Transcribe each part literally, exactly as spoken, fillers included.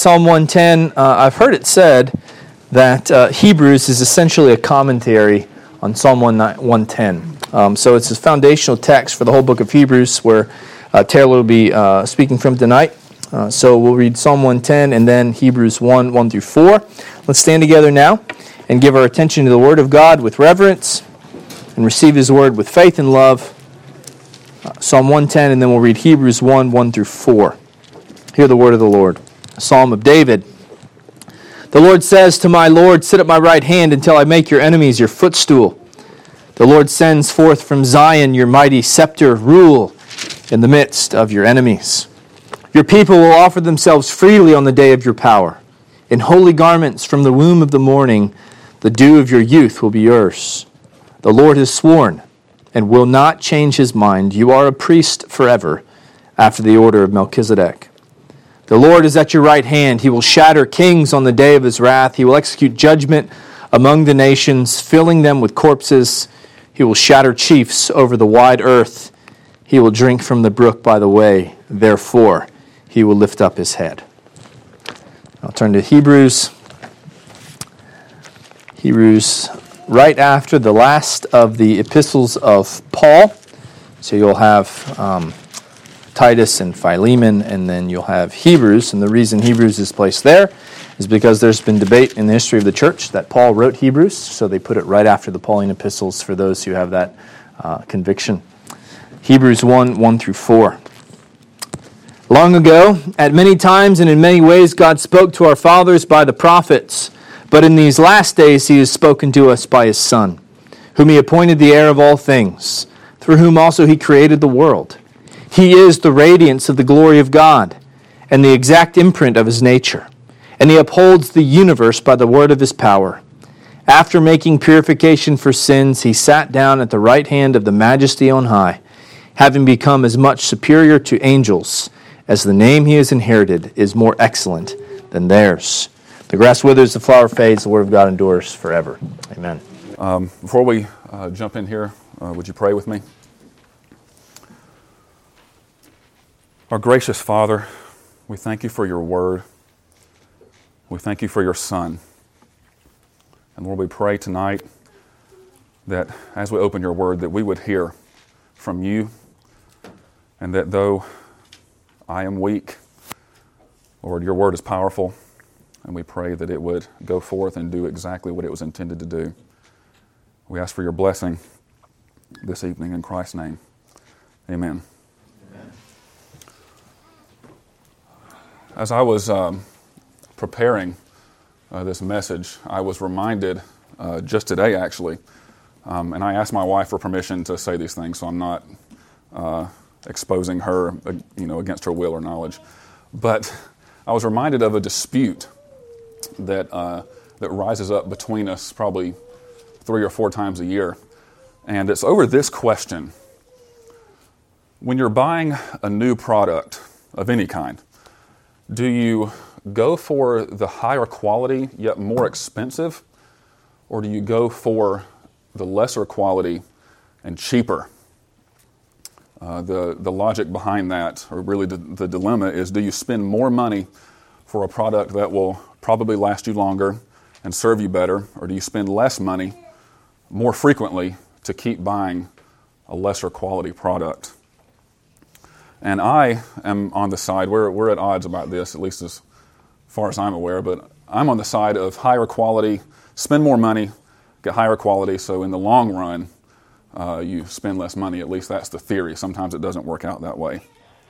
Psalm one ten, uh, I've heard it said that uh, Hebrews is essentially a commentary on Psalm one ten. Um, so it's a foundational text for the whole book of Hebrews where uh, Taylor will be uh, speaking from tonight. Uh, so we'll read Psalm one ten and then Hebrews one, one through four. Let's stand together now and give our attention to the Word of God with reverence and receive His Word with faith and love. Uh, Psalm one ten, and then we'll read Hebrews one, one through four. Hear the word of the Lord. A Psalm of David. The Lord says to my Lord, sit at my right hand until I make your enemies your footstool. The Lord sends forth from Zion your mighty scepter, rule in the midst of your enemies. Your people will offer themselves freely on the day of your power. In holy garments from the womb of the morning, the dew of your youth will be yours. The Lord has sworn and will not change his mind. You are a priest forever, after the order of Melchizedek. The Lord is at your right hand. He will shatter kings on the day of his wrath. He will execute judgment among the nations, filling them with corpses. He will shatter chiefs over the wide earth. He will drink from the brook by the way. Therefore, he will lift up his head. I'll turn to Hebrews. Hebrews, right after the last of the epistles of Paul. So you'll have um, Titus and Philemon, and then you'll have Hebrews. And the reason Hebrews is placed there is because there's been debate in the history of the church that Paul wrote Hebrews, so they put it right after the Pauline epistles for those who have that uh, conviction. Hebrews one, one through four. Long ago, at many times and in many ways, God spoke to our fathers by the prophets. But in these last days he has spoken to us by his Son, whom he appointed the heir of all things, through whom also he created the world. He is the radiance of the glory of God, and the exact imprint of his nature, and he upholds the universe by the word of his power. After making purification for sins, he sat down at the right hand of the Majesty on high, having become as much superior to angels as the name he has inherited is more excellent than theirs. The grass withers, the flower fades, the word of God endures forever. Amen. Um, before we uh, jump in here, uh, would you pray with me? Our gracious Father, we thank you for your word. We thank you for your Son. And Lord, we pray tonight that as we open your word, that we would hear from you, and that though I am weak, Lord, your word is powerful. And we pray that it would go forth and do exactly what it was intended to do. We ask for your blessing this evening in Christ's name. Amen. Amen. As I was um, preparing uh, this message, I was reminded uh, just today, actually, um, and I asked my wife for permission to say these things, so I'm not uh, exposing her, uh, you know, against her will or knowledge. But I was reminded of a dispute that uh, that rises up between us probably three or four times a year. And it's over this question. When you're buying a new product of any kind, do you go for the higher quality yet more expensive, or do you go for the lesser quality and cheaper? Uh, the, the logic behind that, or really the, the dilemma, is do you spend more money for a product that will probably last you longer and serve you better, or do you spend less money more frequently to keep buying a lesser quality product? And I am on the side, we're, we're at odds about this, at least as far as I'm aware, but I'm on the side of higher quality, spend more money, get higher quality, so in the long run, uh, you spend less money. At least that's the theory. Sometimes it doesn't work out that way.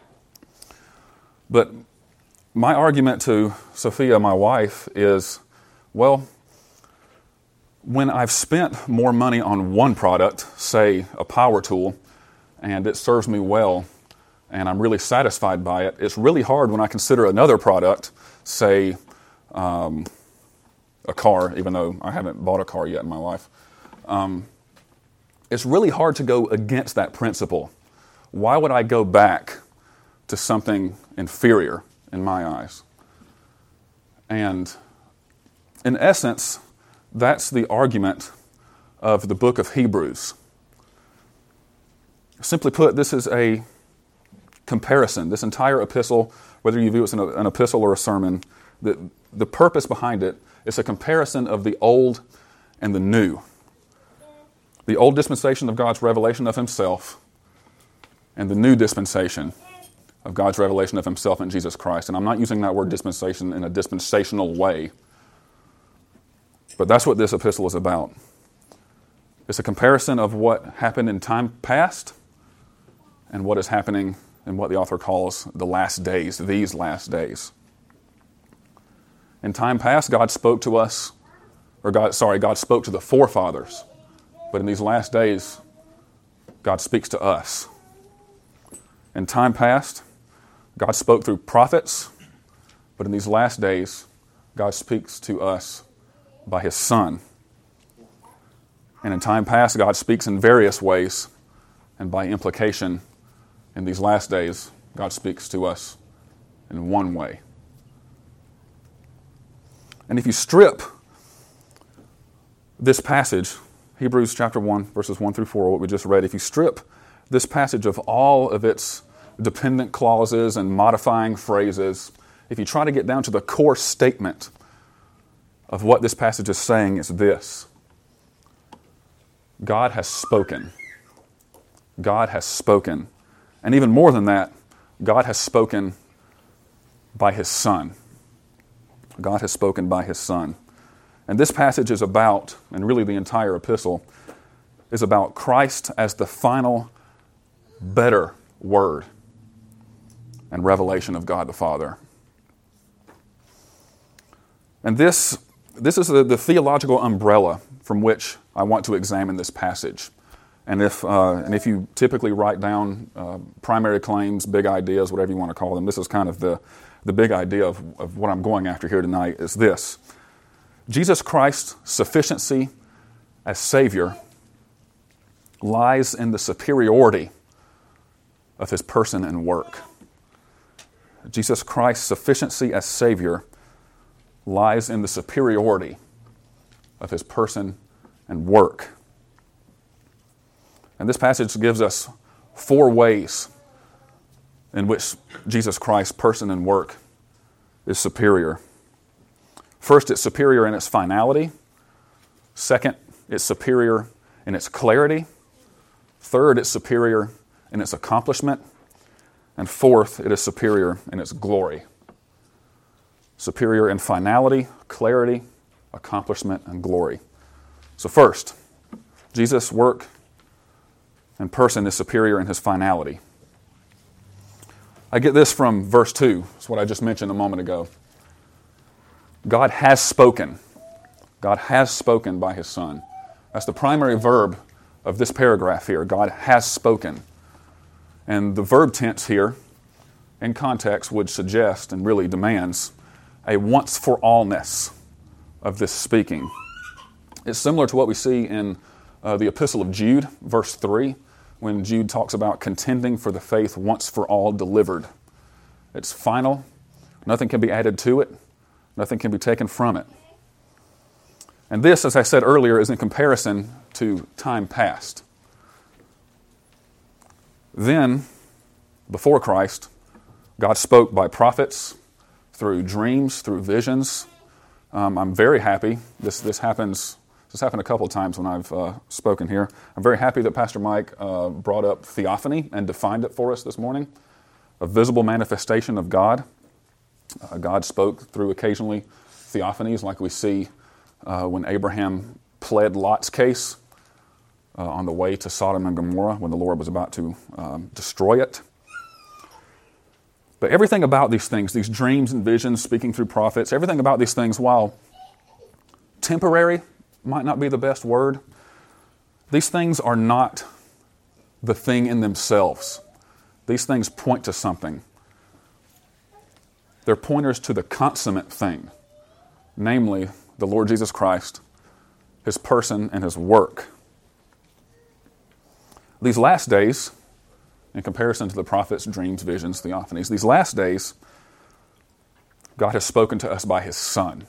But my argument to Sophia, my wife, is, well, when I've spent more money on one product, say a power tool, and it serves me well, and I'm really satisfied by it, it's really hard when I consider another product, say um, a car, even though I haven't bought a car yet in my life. Um, it's really hard to go against that principle. Why would I go back to something inferior in my eyes? And in essence, that's the argument of the book of Hebrews. Simply put, this is a comparison. This entire epistle, whether you view it as an, an epistle or a sermon, The, the purpose behind it is a comparison of the old and the new. The old dispensation of God's revelation of himself and the new dispensation of God's revelation of himself in Jesus Christ. And I'm not using that word dispensation in a dispensational way, but that's what this epistle is about. It's a comparison of what happened in time past and what is happening in what the author calls the last days, these last days. In time past, God spoke to us, or God, sorry, God spoke to the forefathers. But in these last days, God speaks to us. In time past, God spoke through prophets, but in these last days, God speaks to us by his Son. And in time past, God speaks in various ways, and by implication, in these last days, God speaks to us in one way. And if you strip this passage, Hebrews chapter one, verses one through four, what we just read, if you strip this passage of all of its dependent clauses and modifying phrases, if you try to get down to the core statement of what this passage is saying, is this: God has spoken. God has spoken. And even more than that, God has spoken by his Son. God has spoken by his Son. And this passage is about, and really the entire epistle, is about Christ as the final, better word and revelation of God the Father. And this, this is the, the theological umbrella from which I want to examine this passage. And if, uh, and if you typically write down uh, primary claims, big ideas, whatever you want to call them, this is kind of the, the big idea of, of what I'm going after here tonight, is this: Jesus Christ's sufficiency as Savior lies in the superiority of his person and work. Jesus Christ's sufficiency as Savior lies in the superiority of his person and work. And this passage gives us four ways in which Jesus Christ's person and work is superior. First, it's superior in its finality. Second, it's superior in its clarity. Third, it's superior in its accomplishment. And fourth, it is superior in its glory. Superior in finality, clarity, accomplishment, and glory. So first, Jesus' work and person is superior in his finality. I get this from verse two. It's what I just mentioned a moment ago. God has spoken. God has spoken by his Son. That's the primary verb of this paragraph here. God has spoken. And the verb tense here, in context, would suggest and really demands a once-for-allness of this speaking. It's similar to what we see in uh, the Epistle of Jude, verse three, when Jude talks about contending for the faith once for all delivered. It's final. Nothing can be added to it. Nothing can be taken from it. And this, as I said earlier, is in comparison to time past. Then, before Christ, God spoke by prophets, through dreams, through visions. Um, I'm very happy. This this happens. This happened a couple of times when I've uh, spoken here. I'm very happy that Pastor Mike uh, brought up theophany and defined it for us this morning. A visible manifestation of God. Uh, God spoke through occasionally theophanies, like we see uh, when Abraham pled Lot's case uh, on the way to Sodom and Gomorrah when the Lord was about to um, destroy it. But everything about these things, these dreams and visions, speaking through prophets, everything about these things, while temporary might not be the best word, these things are not the thing in themselves. These things point to something. They're pointers to the consummate thing, namely the Lord Jesus Christ, his person, and his work. These last days, in comparison to the prophets, dreams, visions, theophanies, these last days, God has spoken to us by his Son.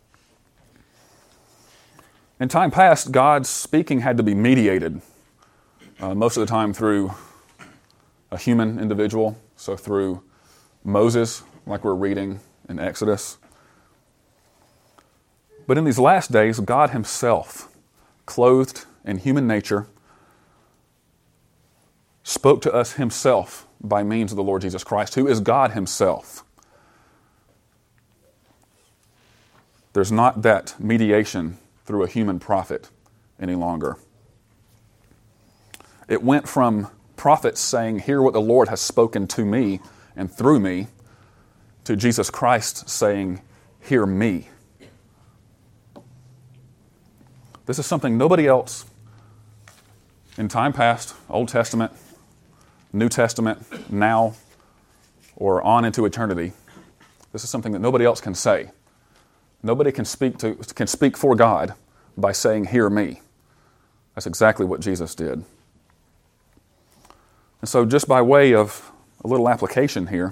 In time past, God's speaking had to be mediated, uh, most of the time through a human individual, so through Moses, like we're reading in Exodus, But in these last days, God himself, clothed in human nature, spoke to us himself by means of the Lord Jesus Christ, who is God himself. There's not that mediation through a human prophet any longer. It went from prophets saying, "Hear what the Lord has spoken to me and through me," to Jesus Christ saying, "Hear me." This is something nobody else in time past, Old Testament, New Testament, now, or on into eternity, this is something that nobody else can say. Nobody can speak to can speak for God by saying, "Hear me." That's exactly what Jesus did. And so just by way of a little application here,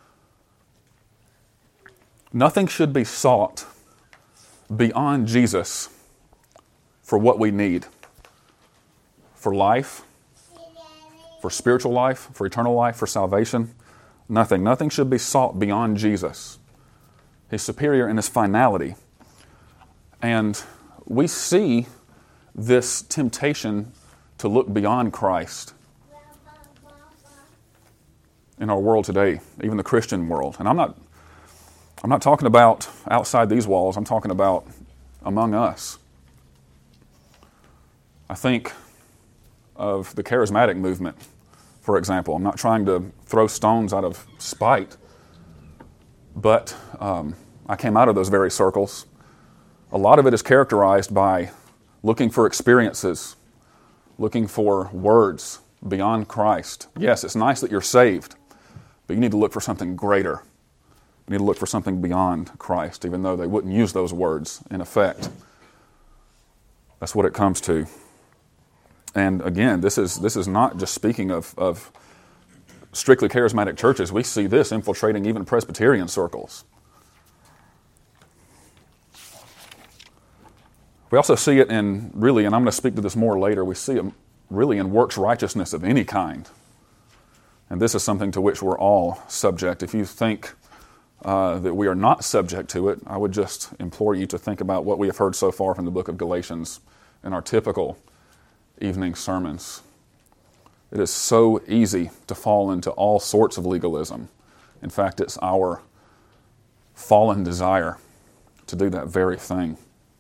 nothing should be sought beyond Jesus for what we need. For life, for spiritual life, for eternal life, for salvation. Nothing. Nothing should be sought beyond Jesus. He's superior in his finality. And we see this temptation to look beyond Christ in our world today, even the Christian world. And I'm not I'm not talking about outside these walls, I'm talking about among us. I think of the charismatic movement, for example. I'm not trying to throw stones out of spite, but um, I came out of those very circles. A lot of it is characterized by looking for experiences, looking for words beyond Christ. Yes, it's nice that you're saved, but you need to look for something greater. You need to look for something beyond Christ, even though they wouldn't use those words in effect. That's what it comes to. And again, this is this is not just speaking of, of strictly charismatic churches. We see this infiltrating even Presbyterian circles. We also see it in, really, and I'm going to speak to this more later, we see it really in works righteousness of any kind. And this is something to which we're all subject. If you think uh, that we are not subject to it, I would just implore you to think about what we have heard so far from the book of Galatians in our typical evening sermons. It is so easy to fall into all sorts of legalism. In fact, it's our fallen desire to do that very thing.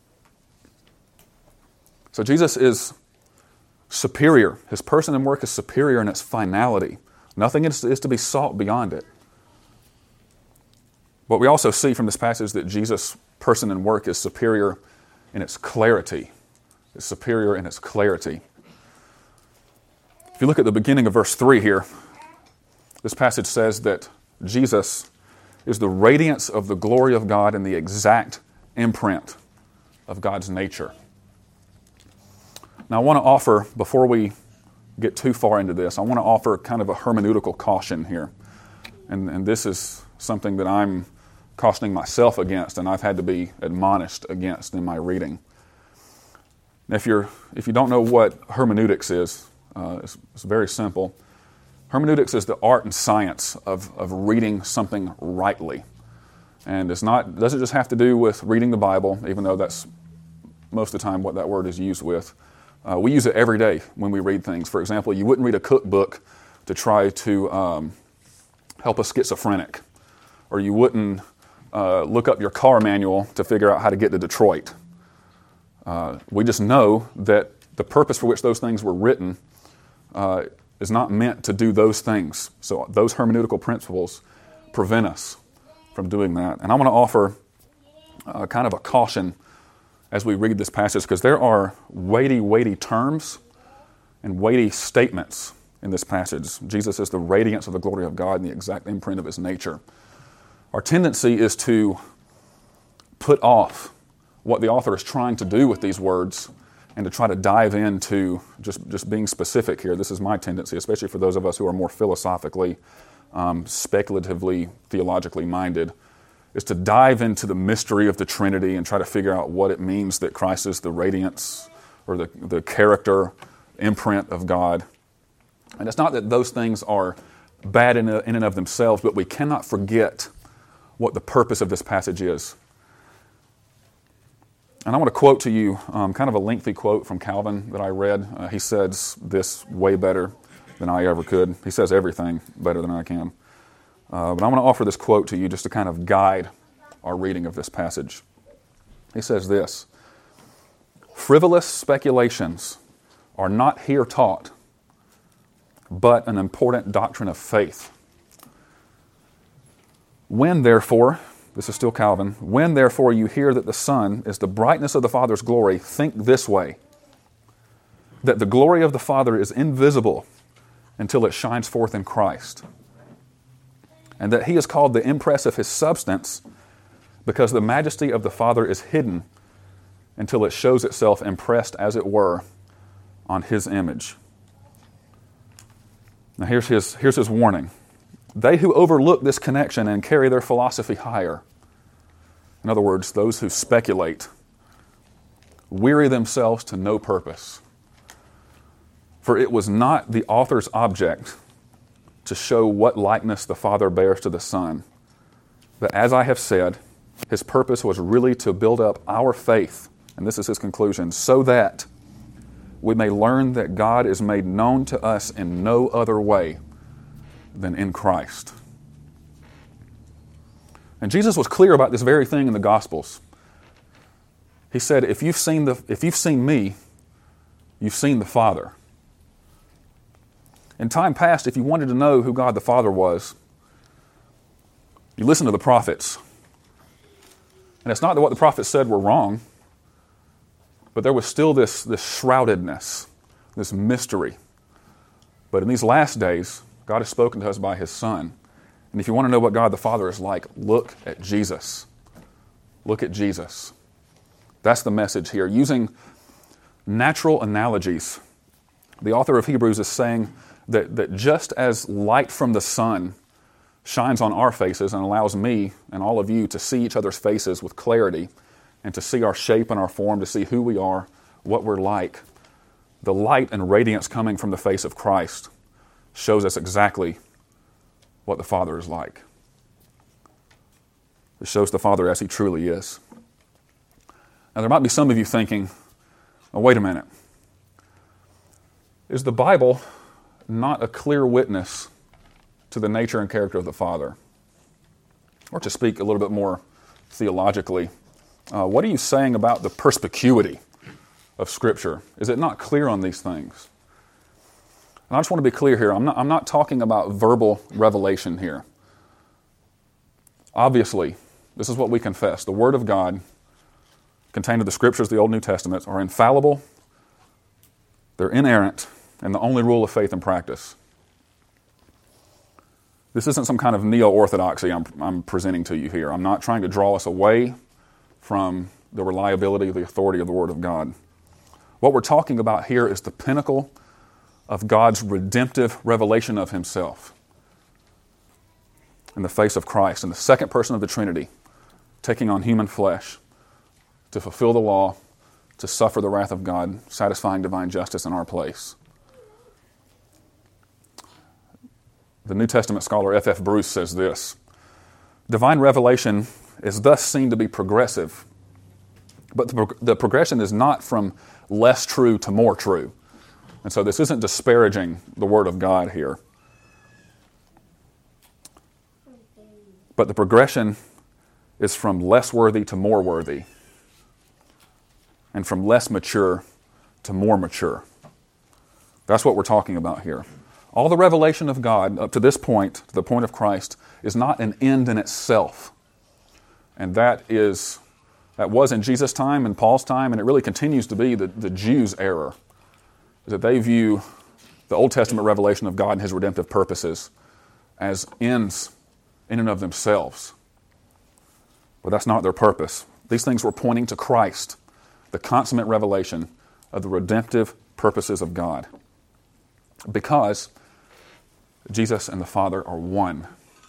So Jesus is superior. His person and work is superior in its finality. Nothing is, is to be sought beyond it. But we also see from this passage that Jesus' person and work is superior in its clarity. It's superior in its clarity. If you look at the beginning of verse three here, this passage says that Jesus is the radiance of the glory of God and the exact imprint of God's nature. Now I want to offer, before we get too far into this, I want to offer kind of a hermeneutical caution here. And, and this is something that I'm cautioning myself against, and I've had to be admonished against in my reading. Now, if you're if you don't know what hermeneutics is, uh, it's, it's very simple. Hermeneutics is the art and science of, of reading something rightly. And it's not doesn't just have to do with reading the Bible, even though that's most of the time what that word is used with. Uh, we use it every day when we read things. For example, you wouldn't read a cookbook to try to um, help a schizophrenic, or you wouldn't uh, look up your car manual to figure out how to get to Detroit. Uh, we just know that the purpose for which those things were written uh, is not meant to do those things. So those hermeneutical principles prevent us from doing that. And I want to offer uh, kind of a caution as we read this passage, because there are weighty, weighty terms and weighty statements in this passage. Jesus is the radiance of the glory of God and the exact imprint of his nature. Our tendency is to put off what the author is trying to do with these words and to try to dive into just, just being specific here. This is my tendency, especially for those of us who are more philosophically, um, speculatively, theologically minded, is to dive into the mystery of the Trinity and try to figure out what it means that Christ is the radiance or the, the character, imprint of God. And it's not that those things are bad in, in and of themselves, but we cannot forget what the purpose of this passage is. And I want to quote to you um, kind of a lengthy quote from Calvin that I read. Uh, he says this way better than I ever could. He says everything better than I can. Uh, but I want to offer this quote to you just to kind of guide our reading of this passage. He says this: "Frivolous speculations are not here taught, but an important doctrine of faith. When, therefore," this is still Calvin, "when, therefore, you hear that the Son is the brightness of the Father's glory, think this way, that the glory of the Father is invisible until it shines forth in Christ, and that He is called the impress of His substance because the majesty of the Father is hidden until it shows itself impressed, as it were, on His image." Now here's his, here's his warning. "They who overlook this connection and carry their philosophy higher," in other words, those who speculate, "weary themselves to no purpose. For it was not the author's object to show what likeness the Father bears to the Son, but as I have said, His purpose was really to build up our faith," and this is his conclusion, "so that we may learn that God is made known to us in no other way than in Christ." And Jesus was clear about this very thing in the Gospels. He said, if you've seen the, if you've seen me, you've seen the Father. In time past, if you wanted to know who God the Father was, you listened to the prophets. And it's not that what the prophets said were wrong, but there was still this, this shroudedness, this mystery. But in these last days, God has spoken to us by His Son. And if you want to know what God the Father is like, look at Jesus. Look at Jesus. That's the message here. Using natural analogies, the author of Hebrews is saying that, that just as light from the sun shines on our faces and allows me and all of you to see each other's faces with clarity and to see our shape and our form, to see who we are, what we're like, the light and radiance coming from the face of Christ shows us exactly what the Father is like. It shows the Father as He truly is. Now there might be some of you thinking, oh, wait a minute. Is the Bible not a clear witness to the nature and character of the Father? Or to speak a little bit more theologically, uh, what are you saying about the perspicuity of Scripture? Is it not clear on these things? And I just want to be clear here. I'm not, I'm not talking about verbal revelation here. Obviously, this is what we confess. The Word of God contained in the Scriptures, the Old and New Testaments, are infallible, they're inerrant, and the only rule of faith and practice. This isn't some kind of neo-orthodoxy I'm, I'm presenting to you here. I'm not trying to draw us away from the reliability, the authority of the Word of God. What we're talking about here is the pinnacle of God's redemptive revelation of Himself in the face of Christ, in the second person of the Trinity, taking on human flesh to fulfill the law, to suffer the wrath of God, satisfying divine justice in our place. The New Testament scholar F F Bruce says this: divine revelation is thus seen to be progressive, but the, prog- the progression is not from less true to more true. And so this isn't disparaging the Word of God here. But the progression is from less worthy to more worthy, and from less mature to more mature. That's what we're talking about here. All the revelation of God up to this point, to the point of Christ, is not an end in itself. And that is, that was in Jesus' time and Paul's time, and it really continues to be the, the Jews' error, is that they view the Old Testament revelation of God and His redemptive purposes as ends in and of themselves. But that's not their purpose. These things were pointing to Christ, the consummate revelation of the redemptive purposes of God. Because Jesus and the Father are one.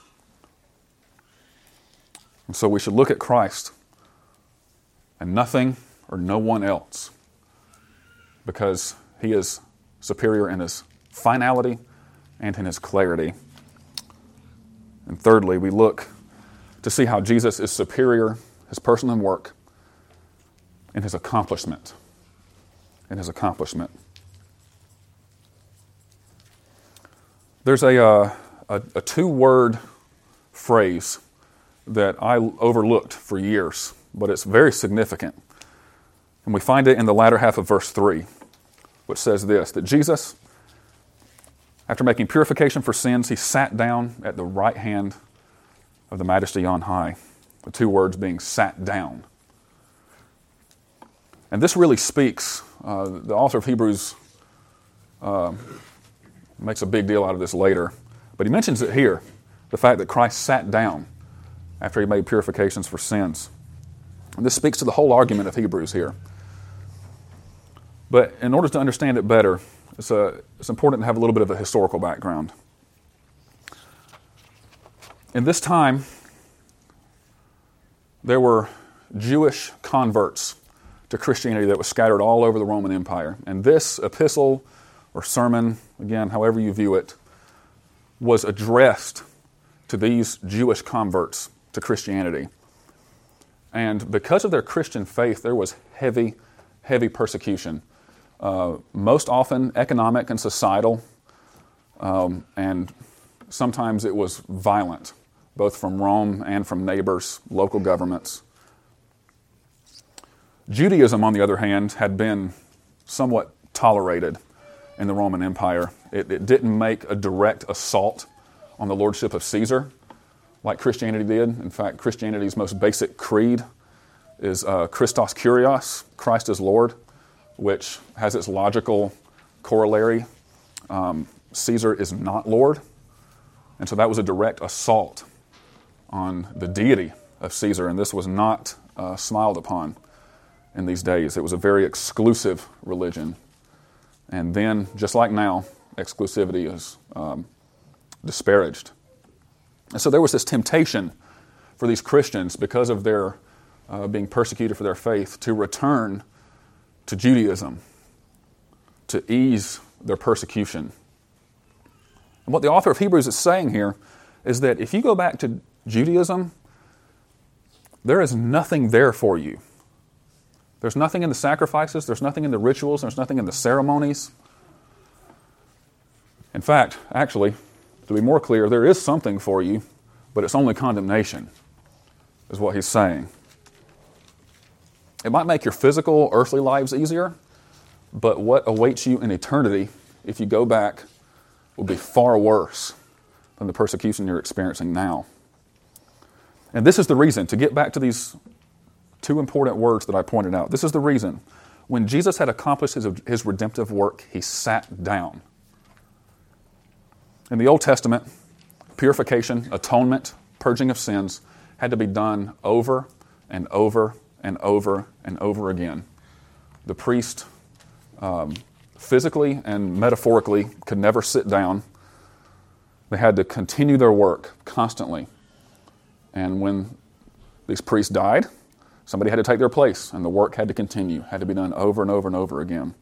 And so we should look at Christ and nothing or no one else, because He is superior in His finality and in His clarity. And thirdly, we look to see how Jesus is superior, His person and work, in his accomplishment. In his accomplishment. There's a, uh, a, a two-word phrase that I overlooked for years, but it's very significant. And we find it in the latter half of verse three, which says this, that Jesus, after making purification for sins, he sat down at the right hand of the Majesty on high. The two words being sat down. And this really speaks, uh, the author of Hebrews uh, makes a big deal out of this later, but he mentions it here, the fact that Christ sat down after he made purifications for sins. And this speaks to the whole argument of Hebrews here. But in order to understand it better, it's, a, it's important to have a little bit of a historical background. In this time, there were Jewish converts to Christianity that was scattered all over the Roman Empire. And this epistle or sermon, again, however you view it, was addressed to these Jewish converts to Christianity. And because of their Christian faith, there was heavy, heavy persecution. Uh, most often economic and societal, um, and sometimes it was violent, both from Rome and from neighbors, local governments. Judaism, on the other hand, had been somewhat tolerated in the Roman Empire. It, it didn't make a direct assault on the lordship of Caesar like Christianity did. In fact, Christianity's most basic creed is uh, Christos Kyrios, Christ is Lord, which has its logical corollary. Um, Caesar is not Lord. And so that was a direct assault on the deity of Caesar, and this was not uh, smiled upon in these days. It was a very exclusive religion. And then, just like now, exclusivity is um, disparaged. And so there was this temptation for these Christians, because of their uh, being persecuted for their faith, to return to Judaism, to ease their persecution. And what the author of Hebrews is saying here is that if you go back to Judaism, there is nothing there for you. There's nothing in the sacrifices, there's nothing in the rituals, there's nothing in the ceremonies. In fact, actually, to be more clear, there is something for you, but it's only condemnation, is what he's saying. It might make your physical, earthly lives easier, but what awaits you in eternity, if you go back, will be far worse than the persecution you're experiencing now. And this is the reason, to get back to these two important words that I pointed out, this is the reason. When Jesus had accomplished his, his redemptive work, he sat down. In the Old Testament, purification, atonement, purging of sins had to be done over and over and over and over again. The priest, um, physically and metaphorically, could never sit down. They had to continue their work constantly. And when these priests died, somebody had to take their place, and the work had to continue, had to be done over and over and over again.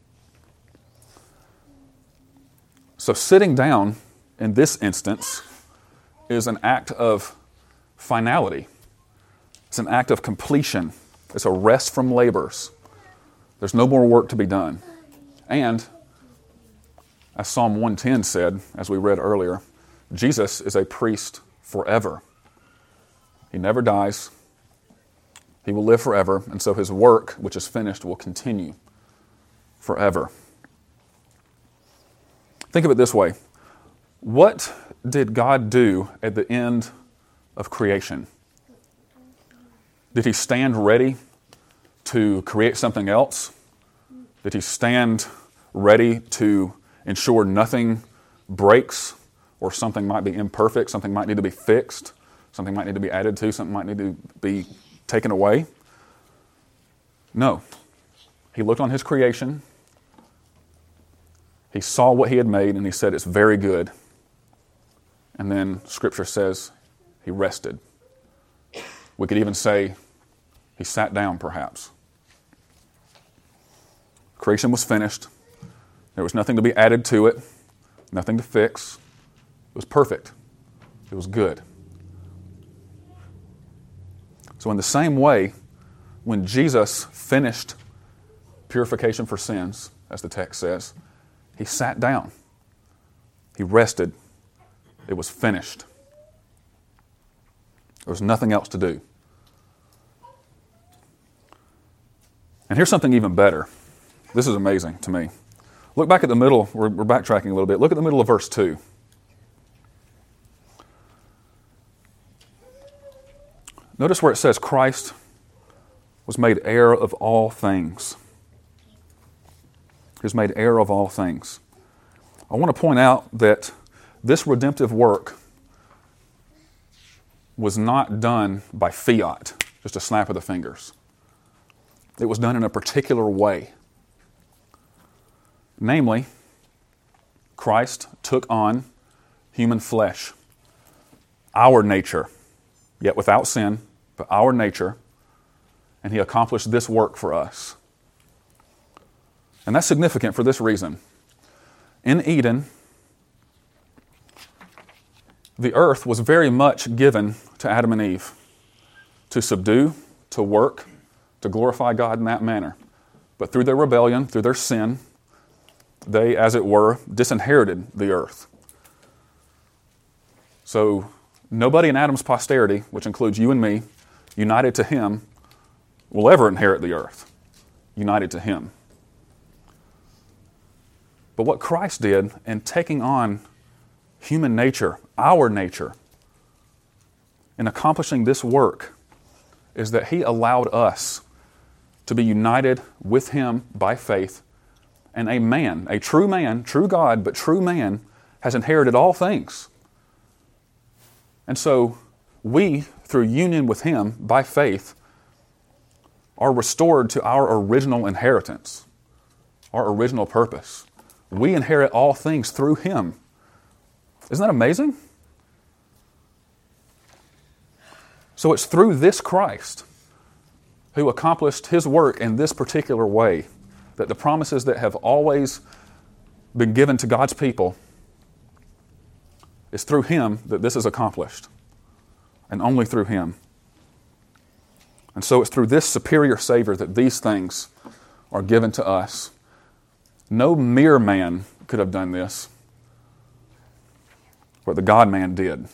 So sitting down in this instance is an act of finality. It's an act of completion. It's a rest from labors. There's no more work to be done. And, as Psalm one ten said, as we read earlier, Jesus is a priest forever. He never dies. He will live forever, and so his work, which is finished, will continue forever. Think of it this way. What did God do at the end of creation? Did he stand ready to create something else? Did he stand ready to ensure nothing breaks, or something might be imperfect, something might need to be fixed, something might need to be added to, something might need to be taken away? No. He looked on his creation, he saw what he had made, and he said, it's very good. And then Scripture says he rested. We could even say he sat down, perhaps. Creation was finished. There was nothing to be added to it, nothing to fix. It was perfect. It was good. So in the same way, when Jesus finished purification for sins, as the text says, he sat down. He rested. It was finished. There was nothing else to do. And here's something even better. This is amazing to me. Look back at the middle. We're, we're backtracking a little bit. Look at the middle of verse two. Notice where it says Christ was made heir of all things. He was made heir of all things. I want to point out that this redemptive work was not done by fiat, just a snap of the fingers. It was done in a particular way. Namely, Christ took on human flesh, our nature, yet without sin, but our nature, and he accomplished this work for us. And that's significant for this reason. In Eden, the earth was very much given to Adam and Eve to subdue, to work, to glorify God in that manner. But through their rebellion, through their sin, they, as it were, disinherited the earth. So nobody in Adam's posterity, which includes you and me, united to him, will ever inherit the earth, united to him. But what Christ did in taking on human nature, our nature, in accomplishing this work, is that he allowed us to be united with him by faith. And a man, a true man, true God, but true man, has inherited all things. And so we, through union with him by faith, are restored to our original inheritance, our original purpose. We inherit all things through him. Isn't that amazing? So it's through this Christ who accomplished his work in this particular way that the promises that have always been given to God's people, it's through him that this is accomplished, and only through him. And so it's through this superior Savior that these things are given to us. No mere man could have done this, but the God-man did.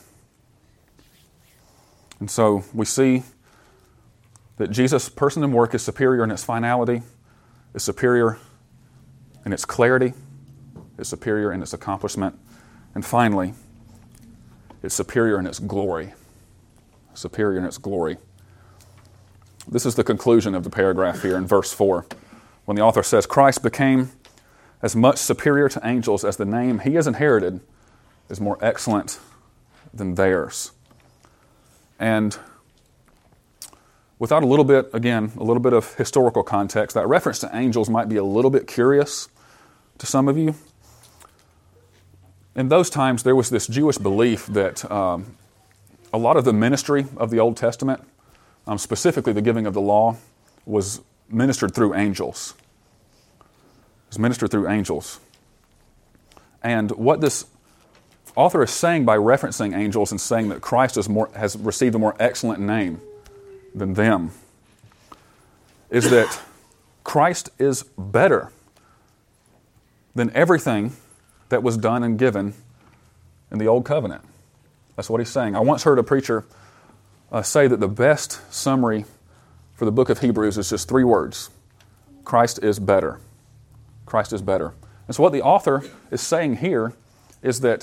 And so we see that Jesus' person and work is superior in its finality, is superior in its clarity, is superior in its accomplishment, and finally, it's superior in its glory. Superior in its glory. This is the conclusion of the paragraph here in verse four, when the author says, Christ became as much superior to angels as the name he has inherited is more excellent than theirs. And without a little bit, again, a little bit of historical context, that reference to angels might be a little bit curious to some of you. In those times, there was this Jewish belief that um, a lot of the ministry of the Old Testament, um, specifically the giving of the law, was ministered through angels. It was ministered through angels. And what this author is saying by referencing angels and saying that Christ is more, has received a more excellent name than them is that Christ is better than everything that was done and given in the Old Covenant. That's what he's saying. I once heard a preacher uh, say that the best summary for the book of Hebrews is just three words. Christ is better. Christ is better. And so what the author is saying here is that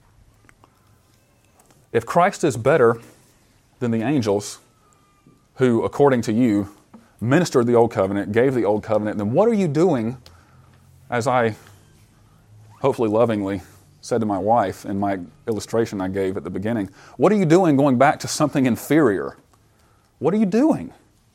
if Christ is better than the angels who, according to you, ministered the Old Covenant, gave the Old Covenant, then what are you doing, as I hopefully lovingly said to my wife in my illustration I gave at the beginning, what are you doing going back to something inferior? What are you doing?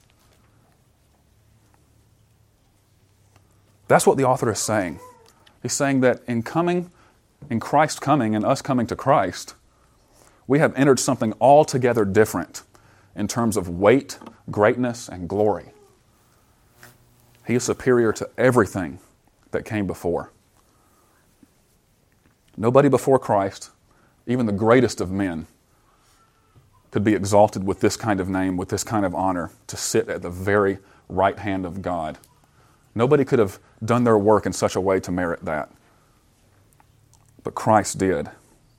That's what the author is saying. He's saying that in coming, in Christ coming and us coming to Christ, we have entered something altogether different in terms of weight, greatness, and glory. He is superior to everything that came before. Nobody before Christ, even the greatest of men, could be exalted with this kind of name, with this kind of honor, to sit at the very right hand of God. Nobody could have done their work in such a way to merit that. But Christ did.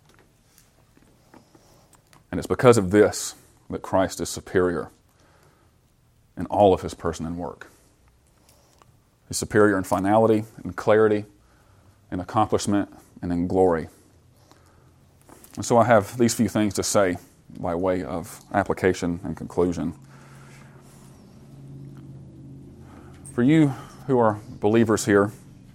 And it's because of this that Christ is superior in all of his person and work. He's superior in finality, in clarity, in accomplishment, and in glory. And so I have these few things to say by way of application and conclusion. For you who are believers here,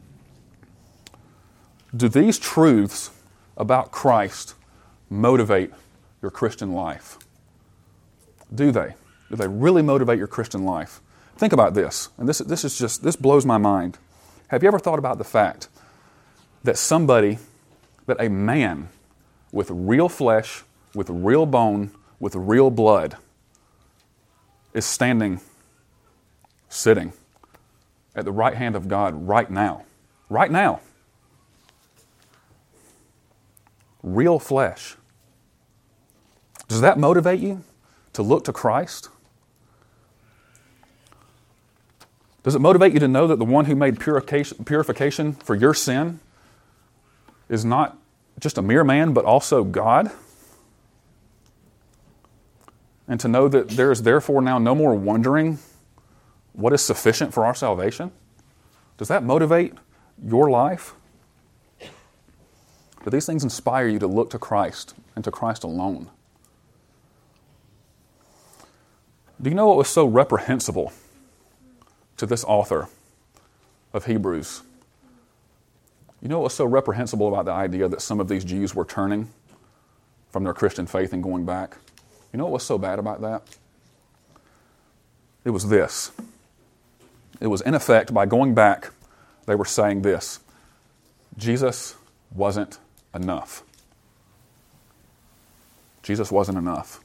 do these truths about Christ motivate your Christian life? Do they? Do they really motivate your Christian life? Think about this, and this, this is just, this blows my mind. Have you ever thought about the fact that somebody, that a man with real flesh, with real bone, with real blood is standing, sitting at the right hand of God right now? Right now. Real flesh. Does that motivate you to look to Christ? Does it motivate you to know that the one who made purification, purification for your sin is not just a mere man, but also God? And to know that there is therefore now no more wondering what is sufficient for our salvation? Does that motivate your life? Do these things inspire you to look to Christ and to Christ alone? Do you know what was so reprehensible to this author of Hebrews? You know what was so reprehensible about the idea that some of these Jews were turning from their Christian faith and going back? You know what was so bad about that? It was this. It was, in effect, by going back, they were saying this: Jesus wasn't enough. Jesus wasn't enough.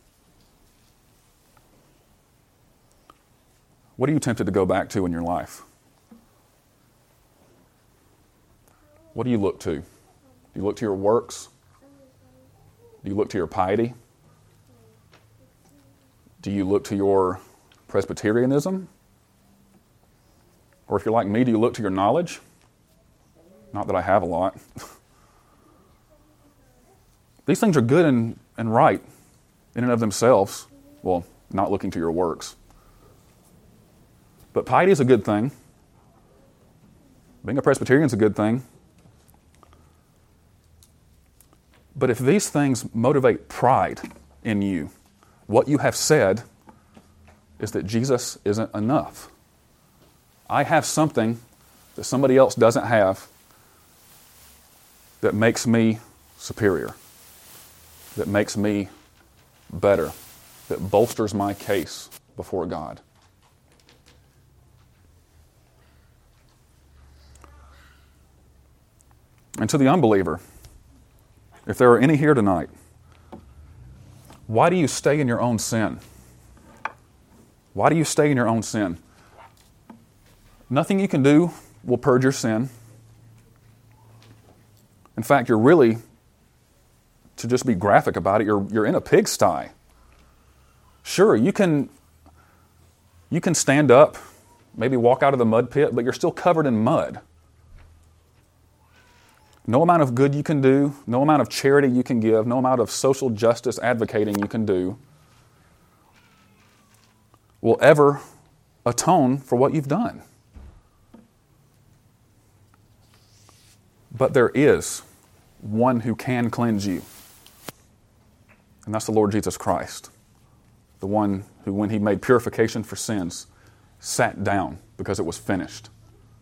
What are you tempted to go back to in your life? What do you look to? Do you look to your works? Do you look to your piety? Do you look to your Presbyterianism? Or if you're like me, do you look to your knowledge? Not that I have a lot. These things are good and, and right in and of themselves. Well, not looking to your works. But piety is a good thing. Being a Presbyterian is a good thing. But if these things motivate pride in you, what you have said is that Jesus isn't enough. I have something that somebody else doesn't have that makes me superior, that makes me better, that bolsters my case before God. And to the unbeliever, if there are any here tonight, why do you stay in your own sin? Why do you stay in your own sin? Nothing you can do will purge your sin. In fact, you're really, to just be graphic about it, you're, you're in a pigsty. Sure, you can, you can stand up, maybe walk out of the mud pit, but you're still covered in mud. No amount of good you can do, no amount of charity you can give, no amount of social justice advocating you can do will ever atone for what you've done. But there is one who can cleanse you, and that's the Lord Jesus Christ, the one who, when he made purification for sins, sat down because it was finished.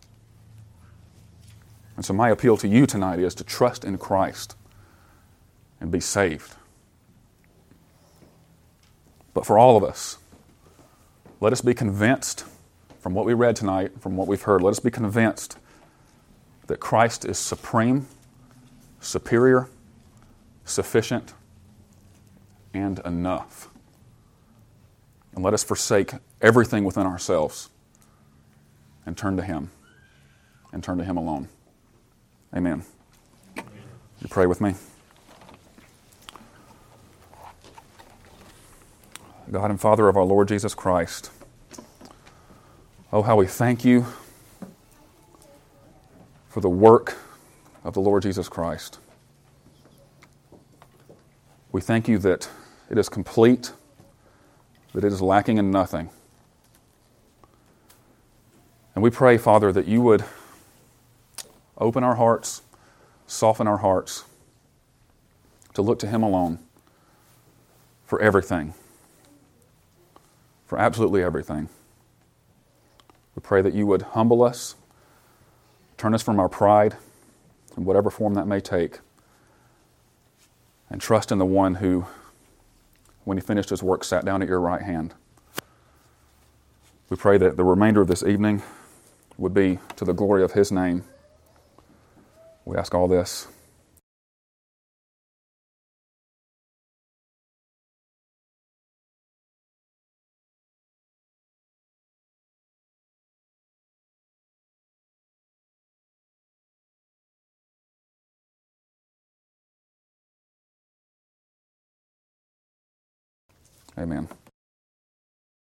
And so my appeal to you tonight is to trust in Christ and be saved. But for all of us, let us be convinced from what we read tonight, from what we've heard, let us be convinced that Christ is supreme, superior, sufficient, and enough. And let us forsake everything within ourselves and turn to Him, and turn to Him alone. Amen. You pray with me. God and Father of our Lord Jesus Christ, oh, how we thank you for the work of the Lord Jesus Christ. We thank you that it is complete, that it is lacking in nothing. And we pray, Father, that you would open our hearts, soften our hearts, to look to Him alone for everything, for absolutely everything. We pray that you would humble us, turn us from our pride, in whatever form that may take, and trust in the one who, when He finished His work, sat down at your right hand. We pray that the remainder of this evening would be to the glory of His name. We ask all this Amen.